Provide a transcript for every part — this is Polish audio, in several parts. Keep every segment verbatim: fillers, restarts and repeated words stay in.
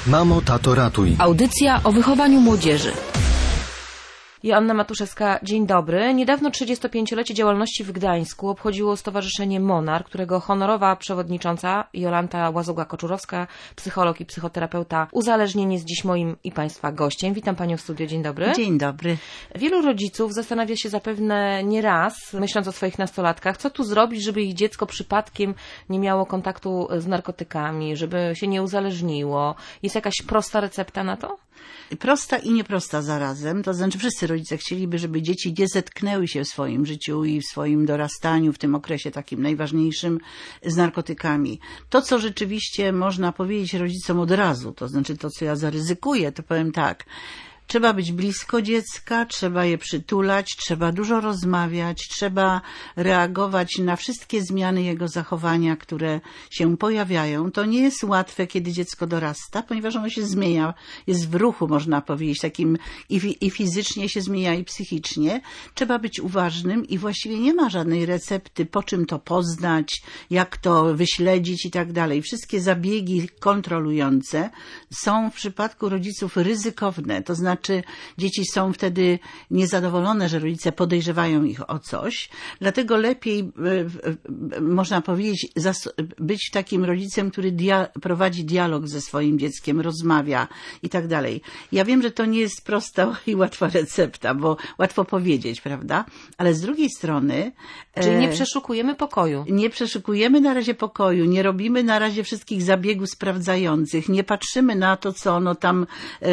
Mamo, tato, ratuj. Audycja o wychowaniu młodzieży. Joanna Matuszewska, dzień dobry. Niedawno trzydziestopięciolecie działalności w Gdańsku obchodziło Stowarzyszenie Monar, którego honorowa przewodnicząca Jolanta Łazoga-Koczurowska, psycholog i psychoterapeuta uzależnień, jest dziś moim i Państwa gościem. Witam Panią w studiu, dzień dobry. Dzień dobry. Wielu rodziców zastanawia się zapewne nie raz, myśląc o swoich nastolatkach, co tu zrobić, żeby ich dziecko przypadkiem nie miało kontaktu z narkotykami, żeby się nie uzależniło. Jest jakaś prosta recepta na to? Prosta i nieprosta zarazem, to znaczy wszyscy rodzice chcieliby, żeby dzieci nie zetknęły się w swoim życiu i w swoim dorastaniu, w tym okresie takim najważniejszym, z narkotykami. To, co rzeczywiście można powiedzieć rodzicom od razu, to znaczy to, co ja zaryzykuję, to powiem tak. Trzeba być blisko dziecka, trzeba je przytulać, trzeba dużo rozmawiać, trzeba reagować na wszystkie zmiany jego zachowania, które się pojawiają. To nie jest łatwe, kiedy dziecko dorasta, ponieważ ono się zmienia, jest w ruchu, można powiedzieć, takim i, i fizycznie się zmienia, i psychicznie. Trzeba być uważnym i właściwie nie ma żadnej recepty, po czym to poznać, jak to wyśledzić i tak dalej. Wszystkie zabiegi kontrolujące są w przypadku rodziców ryzykowne, to znaczy Znaczy, dzieci są wtedy niezadowolone, że rodzice podejrzewają ich o coś. Dlatego lepiej, można powiedzieć, być takim rodzicem, który dia- prowadzi dialog ze swoim dzieckiem, rozmawia i tak dalej. Ja wiem, że to nie jest prosta i łatwa recepta, bo łatwo powiedzieć, prawda? Ale z drugiej strony... Czyli nie przeszukujemy pokoju. Nie przeszukujemy na razie pokoju, nie robimy na razie wszystkich zabiegów sprawdzających, nie patrzymy na to, co ono tam...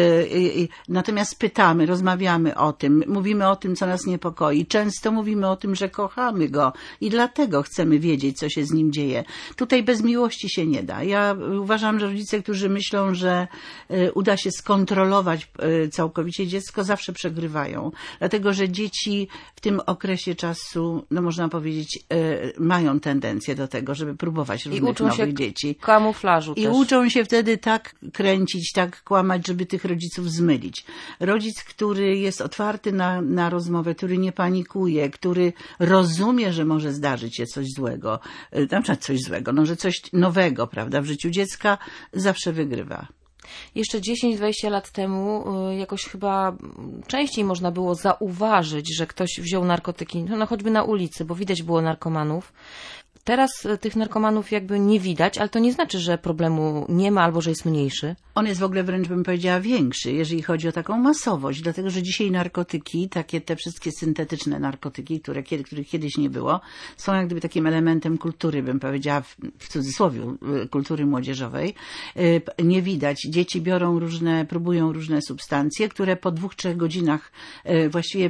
Yy, Natomiast pytamy, rozmawiamy o tym, mówimy o tym, co nas niepokoi. Często mówimy o tym, że kochamy go i dlatego chcemy wiedzieć, co się z nim dzieje. Tutaj bez miłości się nie da. Ja uważam, że rodzice, którzy myślą, że uda się skontrolować całkowicie dziecko, zawsze przegrywają. Dlatego, że dzieci w tym okresie czasu, no można powiedzieć, mają tendencję do tego, żeby próbować różnych I uczą nowych się dzieci. Kamuflażu I też. uczą się wtedy tak kręcić, tak kłamać, żeby tych rodziców zmylić. Rodzic, który jest otwarty na, na rozmowę, który nie panikuje, który rozumie, że może zdarzyć się coś złego, na przykład coś złego, no, że coś nowego, prawda, w życiu dziecka, zawsze wygrywa. Jeszcze dziesięć dwadzieścia lat temu jakoś chyba częściej można było zauważyć, że ktoś wziął narkotyki, no choćby na ulicy, bo widać było narkomanów. Teraz tych narkomanów jakby nie widać, ale to nie znaczy, że problemu nie ma albo że jest mniejszy. On jest w ogóle wręcz, bym powiedziała, większy, jeżeli chodzi o taką masowość, dlatego że dzisiaj narkotyki, takie te wszystkie syntetyczne narkotyki, które, których kiedyś nie było, są jak gdyby takim elementem kultury, bym powiedziała, w, w cudzysłowie, kultury młodzieżowej. Nie widać. Dzieci biorą różne, próbują różne substancje, które po dwóch, trzech godzinach właściwie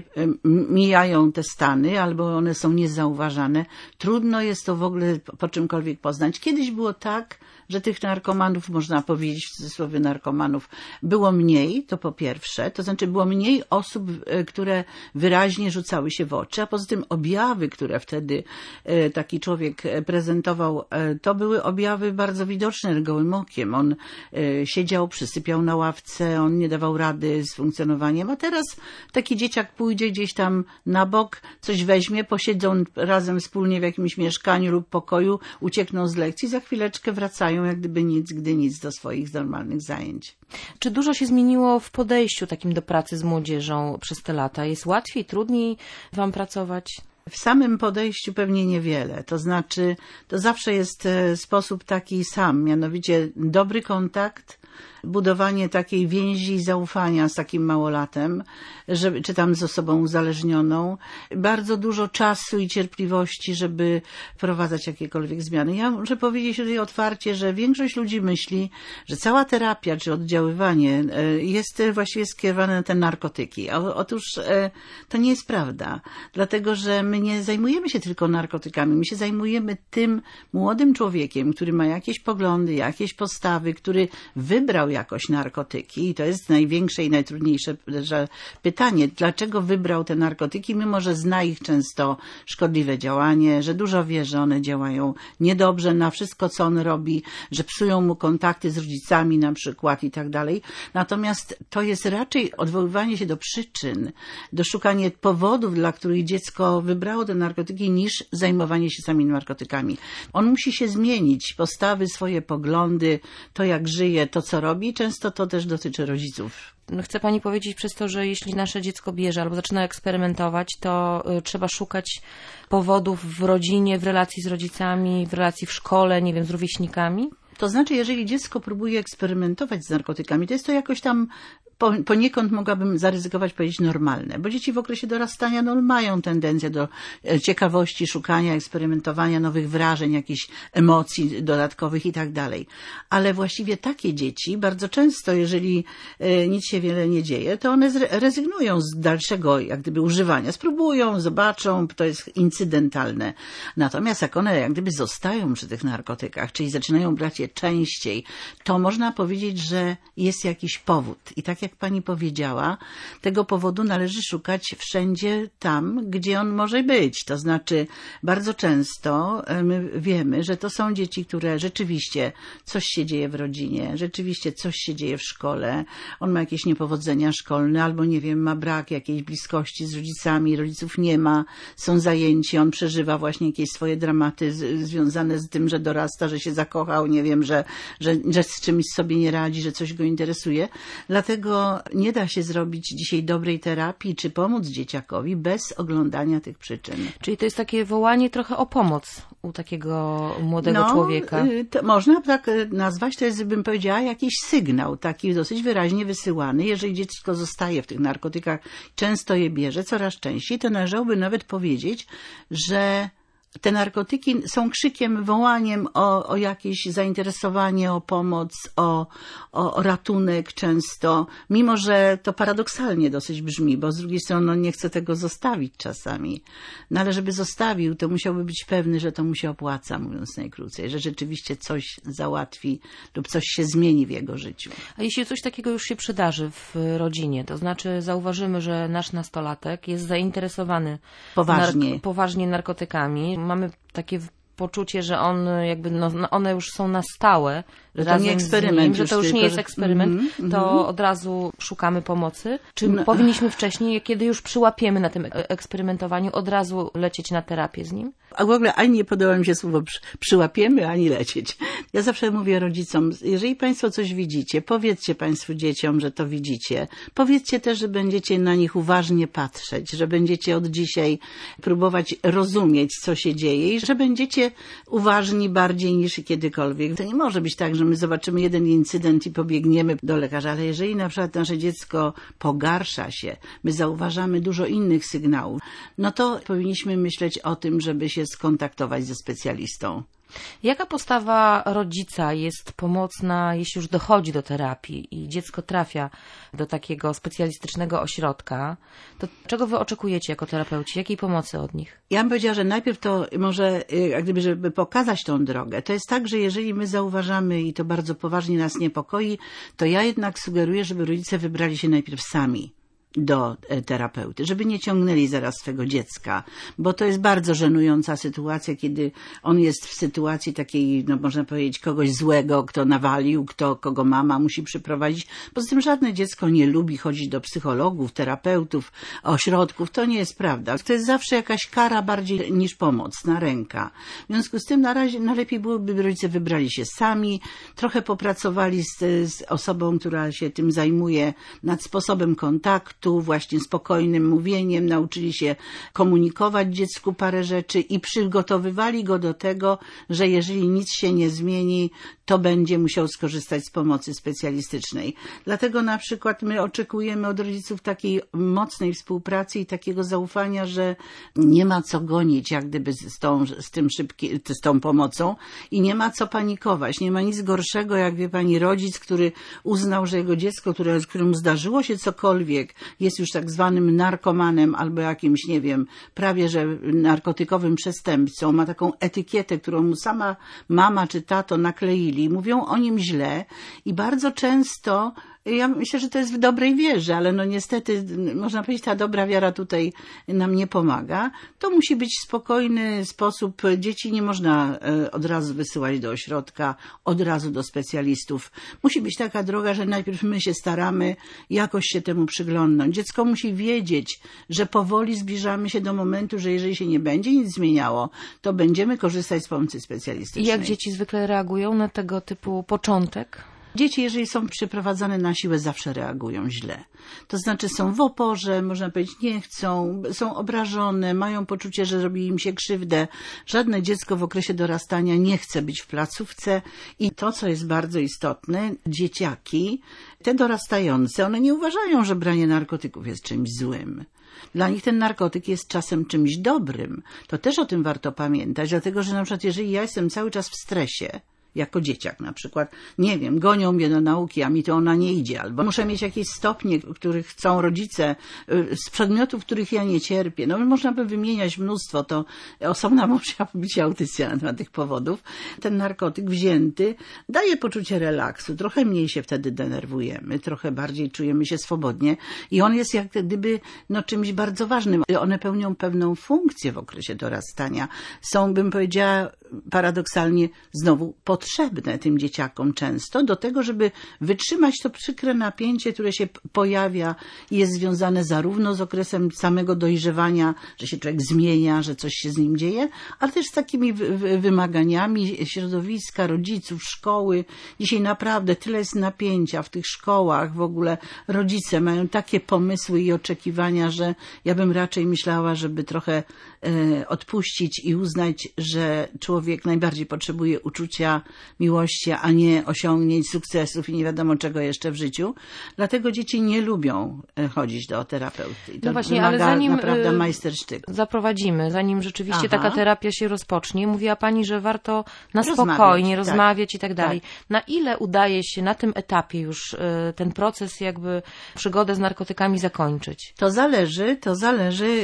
mijają te stany, albo one są niezauważane. Trudno jest to w ogóle po czymkolwiek poznać. Kiedyś było tak, że tych narkomanów, można powiedzieć w cudzysłowie narkomanów, było mniej, to po pierwsze, to znaczy było mniej osób, które wyraźnie rzucały się w oczy, a poza tym objawy, które wtedy taki człowiek prezentował, to były objawy bardzo widoczne gołym okiem. On siedział, przysypiał na ławce, on nie dawał rady z funkcjonowaniem, a teraz taki dzieciak pójdzie gdzieś tam na bok, coś weźmie, posiedzą razem wspólnie w jakimś mieszkaniu lub pokoju, uciekną z lekcji, za chwileczkę wracają jak gdyby nic, gdy nic do swoich normalnych zajęć. Czy dużo się zmieniło w podejściu takim do pracy z młodzieżą przez te lata? Jest łatwiej, trudniej Wam pracować? W samym podejściu pewnie niewiele. To znaczy, to zawsze jest sposób taki sam, mianowicie dobry kontakt, budowanie takiej więzi i zaufania z takim małolatem, żeby, czy tam z osobą uzależnioną, bardzo dużo czasu i cierpliwości, żeby wprowadzać jakiekolwiek zmiany. Ja muszę powiedzieć tutaj otwarcie, że większość ludzi myśli, że cała terapia czy oddziaływanie jest właściwie skierowane na te narkotyki. Otóż to nie jest prawda, dlatego że my nie zajmujemy się tylko narkotykami, my się zajmujemy tym młodym człowiekiem, który ma jakieś poglądy, jakieś postawy, który wybrał jakoś narkotyki i to jest największe i najtrudniejsze pytanie, dlaczego wybrał te narkotyki, mimo że zna ich często szkodliwe działanie, że dużo wie, że one działają niedobrze na wszystko, co on robi, że psują mu kontakty z rodzicami na przykład i tak dalej. Natomiast to jest raczej odwoływanie się do przyczyn, do szukania powodów, dla których dziecko wybrało te narkotyki, niż zajmowanie się samymi narkotykami. On musi się zmienić, postawy, swoje poglądy, to jak żyje, to co co robi. Często to też dotyczy rodziców. Chce pani powiedzieć przez to, że jeśli nasze dziecko bierze albo zaczyna eksperymentować, to y, trzeba szukać powodów w rodzinie, w relacji z rodzicami, w relacji w szkole, nie wiem, z rówieśnikami? To znaczy, jeżeli dziecko próbuje eksperymentować z narkotykami, to jest to jakoś tam poniekąd mogłabym zaryzykować powiedzieć normalne, bo dzieci w okresie dorastania no, mają tendencję do ciekawości, szukania, eksperymentowania nowych wrażeń, jakichś emocji dodatkowych i tak dalej. Ale właściwie takie dzieci bardzo często, jeżeli nic się wiele nie dzieje, to one rezygnują z dalszego jak gdyby używania. Spróbują, zobaczą, to jest incydentalne. Natomiast jak one jak gdyby zostają przy tych narkotykach, czyli zaczynają brać je częściej, to można powiedzieć, że jest jakiś powód. I tak jak pani powiedziała, tego powodu należy szukać wszędzie tam, gdzie on może być. To znaczy bardzo często my wiemy, że to są dzieci, które rzeczywiście coś się dzieje w rodzinie, rzeczywiście coś się dzieje w szkole, on ma jakieś niepowodzenia szkolne albo nie wiem, ma brak jakiejś bliskości z rodzicami, rodziców nie ma, są zajęci, on przeżywa właśnie jakieś swoje dramaty z, związane z tym, że dorasta, że się zakochał, nie wiem, że, że, że z czymś sobie nie radzi, że coś go interesuje. Dlatego nie da się zrobić dzisiaj dobrej terapii czy pomóc dzieciakowi bez oglądania tych przyczyn. Czyli to jest takie wołanie trochę o pomoc u takiego młodego no, człowieka. To można tak nazwać, to jest, bym powiedziała, jakiś sygnał taki dosyć wyraźnie wysyłany. Jeżeli dziecko zostaje w tych narkotykach, często je bierze, coraz częściej, to należałoby nawet powiedzieć, że te narkotyki są krzykiem, wołaniem o, o jakieś zainteresowanie, o pomoc, o, o, o ratunek często, mimo że to paradoksalnie dosyć brzmi, bo z drugiej strony on nie chce tego zostawić czasami. No ale żeby zostawił, to musiałby być pewny, że to mu się opłaca, mówiąc najkrócej, że rzeczywiście coś załatwi lub coś się zmieni w jego życiu. A jeśli coś takiego już się przydarzy w rodzinie, to znaczy zauważymy, że nasz nastolatek jest zainteresowany poważnie, nark- poważnie narkotykami, mamy takie poczucie, że on jakby, no, one już są na stałe, że to nie eksperyment, z nim, że to już tylko, nie jest że... eksperyment, mm-hmm, to mm-hmm. od razu szukamy pomocy. Czy no. powinniśmy wcześniej, kiedy już przyłapiemy na tym eksperymentowaniu, od razu lecieć na terapię z nim? A w ogóle ani nie podoba mi się słowo przy, przyłapiemy, ani lecieć. Ja zawsze mówię rodzicom, jeżeli państwo coś widzicie, powiedzcie państwu dzieciom, że to widzicie. Powiedzcie też, że będziecie na nich uważnie patrzeć, że będziecie od dzisiaj próbować rozumieć, co się dzieje i że będziecie uważni bardziej niż kiedykolwiek. To nie może być tak, że my zobaczymy jeden incydent i pobiegniemy do lekarza, ale jeżeli na przykład nasze dziecko pogarsza się, my zauważamy dużo innych sygnałów, no to powinniśmy myśleć o tym, żeby się skontaktować ze specjalistą. Jaka postawa rodzica jest pomocna, jeśli już dochodzi do terapii i dziecko trafia do takiego specjalistycznego ośrodka, to czego wy oczekujecie jako terapeuci? Jakiej pomocy od nich? Ja bym powiedziała, że najpierw to może, jak gdyby, żeby pokazać tą drogę, to jest tak, że jeżeli my zauważamy i to bardzo poważnie nas niepokoi, to ja jednak sugeruję, żeby rodzice wybrali się najpierw sami do terapeuty, żeby nie ciągnęli zaraz swego dziecka, bo to jest bardzo żenująca sytuacja, kiedy on jest w sytuacji takiej, no można powiedzieć, kogoś złego, kto nawalił, kto, kogo mama musi przyprowadzić. Poza tym żadne dziecko nie lubi chodzić do psychologów, terapeutów, ośrodków. To nie jest prawda. To jest zawsze jakaś kara bardziej niż pomocna ręka. W związku z tym na razie najlepiej byłoby, by rodzice wybrali się sami, trochę popracowali z, z osobą, która się tym zajmuje, nad sposobem kontaktu, właśnie spokojnym mówieniem, nauczyli się komunikować dziecku parę rzeczy i przygotowywali go do tego, że jeżeli nic się nie zmieni, to będzie musiał skorzystać z pomocy specjalistycznej. Dlatego na przykład my oczekujemy od rodziców takiej mocnej współpracy i takiego zaufania, że nie ma co gonić jak gdyby z tą, z tym szybki, z tą pomocą i nie ma co panikować. Nie ma nic gorszego, jak wie pani, rodzic, który uznał, że jego dziecko, które, któremu zdarzyło się cokolwiek, jest już tak zwanym narkomanem albo jakimś, nie wiem, prawie że narkotykowym przestępcą, ma taką etykietę, którą mu sama mama czy tato nakleili, mówią o nim źle i bardzo często ja myślę, że to jest w dobrej wierze, ale no niestety, można powiedzieć, ta dobra wiara tutaj nam nie pomaga. To musi być spokojny sposób. Dzieci nie można od razu wysyłać do ośrodka, od razu do specjalistów. Musi być taka droga, że najpierw my się staramy jakoś się temu przyglądnąć. Dziecko musi wiedzieć, że powoli zbliżamy się do momentu, że jeżeli się nie będzie nic zmieniało, to będziemy korzystać z pomocy specjalistycznej. I jak dzieci zwykle reagują na tego typu początek? Dzieci, jeżeli są przeprowadzane na siłę, zawsze reagują źle. To znaczy są w oporze, można powiedzieć, nie chcą, są obrażone, mają poczucie, że robi im się krzywdę. Żadne dziecko w okresie dorastania nie chce być w placówce i to, co jest bardzo istotne, dzieciaki, te dorastające, one nie uważają, że branie narkotyków jest czymś złym. Dla nich ten narkotyk jest czasem czymś dobrym. To też o tym warto pamiętać, dlatego że na przykład jeżeli ja jestem cały czas w stresie, jako dzieciak na przykład, nie wiem, gonią mnie do nauki, a mi to ona nie idzie, albo muszę mieć jakieś stopnie, których chcą rodzice, z przedmiotów, których ja nie cierpię. No można by wymieniać mnóstwo, to osobna musiała być audycja na temat tych powodów. Ten narkotyk wzięty daje poczucie relaksu, trochę mniej się wtedy denerwujemy, trochę bardziej czujemy się swobodnie i on jest jak gdyby no, czymś bardzo ważnym. One pełnią pewną funkcję w okresie dorastania. Są, bym powiedziała, paradoksalnie znowu potrzebne tym dzieciakom często do tego, żeby wytrzymać to przykre napięcie, które się pojawia i jest związane zarówno z okresem samego dojrzewania, że się człowiek zmienia, że coś się z nim dzieje, ale też z takimi wymaganiami środowiska, rodziców, szkoły. Dzisiaj naprawdę tyle jest napięcia w tych szkołach, w ogóle rodzice mają takie pomysły i oczekiwania, że ja bym raczej myślała, żeby trochę e, odpuścić i uznać, że człowiek najbardziej potrzebuje uczucia miłości, a nie osiągnięć, sukcesów i nie wiadomo czego jeszcze w życiu. Dlatego dzieci nie lubią chodzić do terapeuty. I to no właśnie, ale zanim naprawdę majstersztyk. Zaprowadzimy, zanim rzeczywiście Aha. taka terapia się rozpocznie, mówiła Pani, że warto na Rozmawiać, spokojnie tak. rozmawiać i tak dalej. Tak. Na ile udaje się na tym etapie już ten proces, jakby przygodę z narkotykami zakończyć? To zależy, to zależy.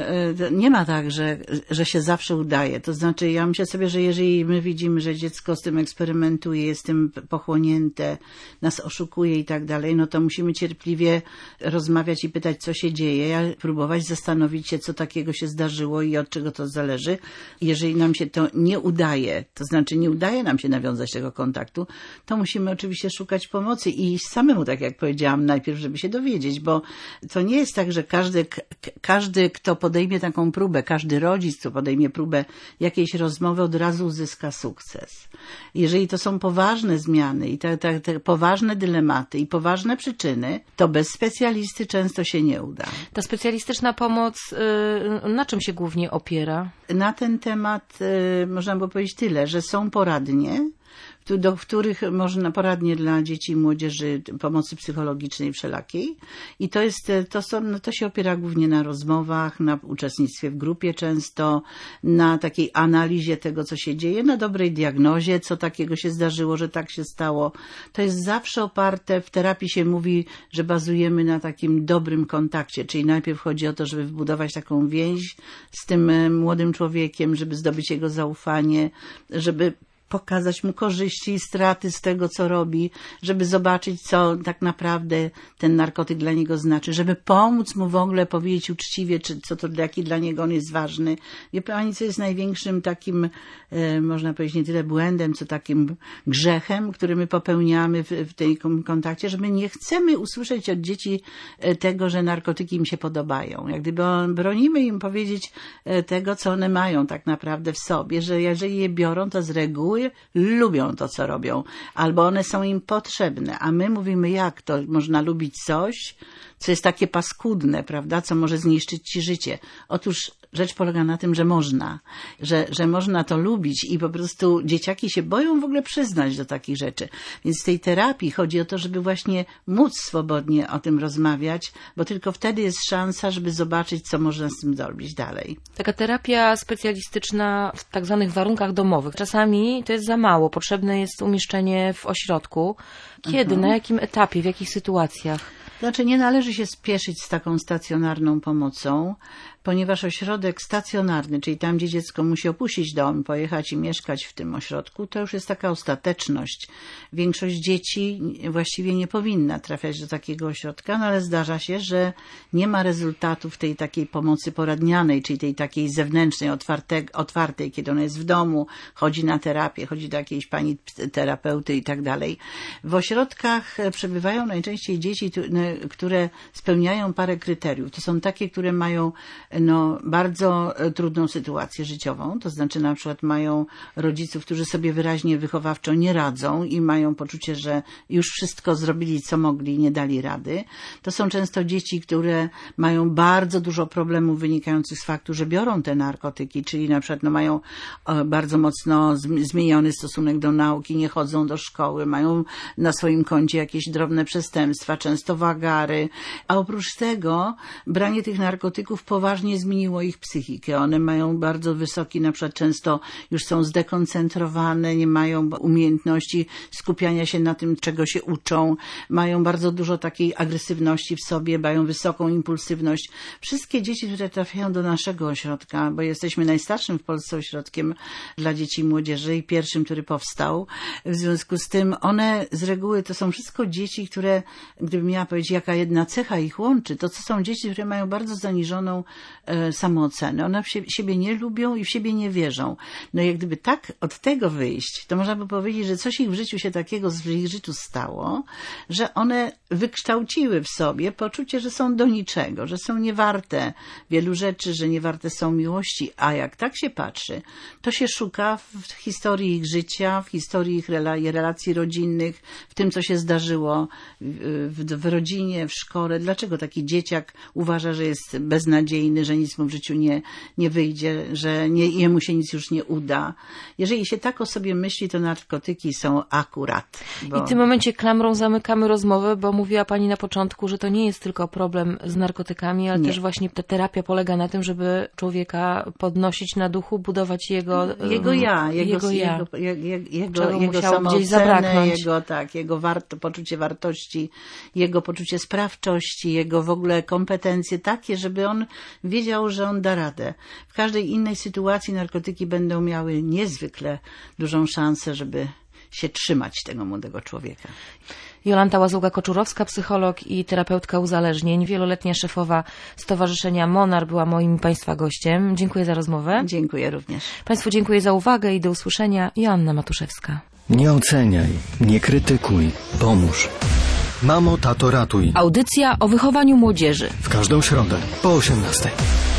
Nie ma tak, że, że się zawsze udaje. To znaczy, ja myślę sobie, że jeżeli my widzimy, że dziecko z tym eksperymentuje, jest tym pochłonięte, nas oszukuje i tak dalej, no to musimy cierpliwie rozmawiać i pytać, co się dzieje, próbować zastanowić się, co takiego się zdarzyło i od czego to zależy. Jeżeli nam się to nie udaje, to znaczy nie udaje nam się nawiązać tego kontaktu, to musimy oczywiście szukać pomocy i iść samemu, tak jak powiedziałam, najpierw, żeby się dowiedzieć, bo to nie jest tak, że każdy, każdy, kto podejmie taką próbę, każdy rodzic, kto podejmie próbę jakiejś rozmowy, od razu uzyska sukces. Jeżeli to są poważne zmiany i te, te, te poważne dylematy i poważne przyczyny, to bez specjalisty często się nie uda. Ta specjalistyczna pomoc yy, na czym się głównie opiera? Na ten temat yy, można by powiedzieć tyle, że są poradnie, do których można poradnie dla dzieci i młodzieży pomocy psychologicznej wszelakiej. I to jest, to są, no to się opiera głównie na rozmowach, na uczestnictwie w grupie często, na takiej analizie tego, co się dzieje, na dobrej diagnozie, co takiego się zdarzyło, że tak się stało. To jest zawsze oparte, w terapii się mówi, że bazujemy na takim dobrym kontakcie, czyli najpierw chodzi o to, żeby wbudować taką więź z tym młodym człowiekiem, żeby zdobyć jego zaufanie, żeby pokazać mu korzyści i straty z tego, co robi, żeby zobaczyć, co tak naprawdę ten narkotyk dla niego znaczy, żeby pomóc mu w ogóle powiedzieć uczciwie, czy co to, jaki dla niego on jest ważny. Wie pani, co jest największym takim, e, można powiedzieć, nie tyle błędem, co takim grzechem, który my popełniamy w, w tej kontakcie, że my nie chcemy usłyszeć od dzieci tego, że narkotyki im się podobają. Jak gdyby bronimy im powiedzieć tego, co one mają tak naprawdę w sobie, że jeżeli je biorą, to z reguły lubią to, co robią, albo one są im potrzebne, a my mówimy, jak to można lubić coś, co jest takie paskudne, prawda, co może zniszczyć ci życie. Otóż rzecz polega na tym, że można, że, że można to lubić i po prostu dzieciaki się boją w ogóle przyznać do takich rzeczy. Więc w tej terapii chodzi o to, żeby właśnie móc swobodnie o tym rozmawiać, bo tylko wtedy jest szansa, żeby zobaczyć, co można z tym zrobić dalej. Taka terapia specjalistyczna w tak zwanych warunkach domowych. Czasami to jest za mało. Potrzebne jest umieszczenie w ośrodku. Kiedy, mhm. na jakim etapie, w jakich sytuacjach? Znaczy nie należy się spieszyć z taką stacjonarną pomocą, ponieważ ośrodek stacjonarny, czyli tam, gdzie dziecko musi opuścić dom, pojechać i mieszkać w tym ośrodku, to już jest taka ostateczność. Większość dzieci właściwie nie powinna trafiać do takiego ośrodka, no ale zdarza się, że nie ma rezultatów tej takiej pomocy poradnianej, czyli tej takiej zewnętrznej, otwarte, otwartej, kiedy ona jest w domu, chodzi na terapię, chodzi do jakiejś pani terapeuty i tak dalej. W ośrodkach przebywają najczęściej dzieci, które spełniają parę kryteriów. To są takie, które mają no, bardzo trudną sytuację życiową, to znaczy na przykład mają rodziców, którzy sobie wyraźnie wychowawczo nie radzą i mają poczucie, że już wszystko zrobili, co mogli, nie dali rady. To są często dzieci, które mają bardzo dużo problemów wynikających z faktu, że biorą te narkotyki, czyli na przykład no, mają bardzo mocno zmieniony stosunek do nauki, nie chodzą do szkoły, mają na swoim koncie jakieś drobne przestępstwa, często wagary, a oprócz tego branie tych narkotyków poważnie zmieniło ich psychikę. One mają bardzo wysoki, na przykład często już są zdekoncentrowane, nie mają umiejętności skupiania się na tym, czego się uczą, mają bardzo dużo takiej agresywności w sobie, mają wysoką impulsywność. Wszystkie dzieci, które trafiają do naszego ośrodka, bo jesteśmy najstarszym w Polsce ośrodkiem dla dzieci i młodzieży i pierwszym, który powstał, w związku z tym one z reguły to są wszystko dzieci, które, gdybym miała powiedzieć, jaka jedna cecha ich łączy, to to są dzieci, które mają bardzo zaniżoną e, samoocenę. One w sie, siebie nie lubią i w siebie nie wierzą. No jak gdyby tak od tego wyjść, to można by powiedzieć, że coś ich w życiu się takiego w ich życiu stało, że one wykształciły w sobie poczucie, że są do niczego, że są niewarte wielu rzeczy, że niewarte są miłości, a jak tak się patrzy, to się szuka w historii ich życia, w historii ich relacji rodzinnych, w tym, co się zdarzyło w, w, w rodzinie, w szkole. Dlaczego taki dzieciak uważa, że jest beznadziejny, że nic mu w życiu nie, nie wyjdzie, że nie, jemu się nic już nie uda. Jeżeli się tak o sobie myśli, to narkotyki są akurat. Bo... I w tym momencie klamrą zamykamy rozmowę, bo mówiła Pani na początku, że to nie jest tylko problem z narkotykami, ale nie. też właśnie ta terapia polega na tym, żeby człowieka podnosić na duchu, budować jego jego ja, jego, jego, ja. jego, jego, jego, jego samoocenę, jego, tak, jego wart, poczucie wartości, jego poczucie sprawczości, jego w ogóle kompetencje takie, żeby on wiedział, że on da radę. W każdej innej sytuacji narkotyki będą miały niezwykle dużą szansę, żeby się trzymać tego młodego człowieka. Jolanta Łazuga-Koczurowska, psycholog i terapeutka uzależnień, wieloletnia szefowa Stowarzyszenia Monar była moim Państwa gościem. Dziękuję za rozmowę. Dziękuję również. Państwu dziękuję za uwagę i do usłyszenia. Joanna Matuszewska. Nie oceniaj, nie krytykuj, pomóż. Mamo, tato, ratuj. Audycja o wychowaniu młodzieży. W każdą środę po osiemnastej.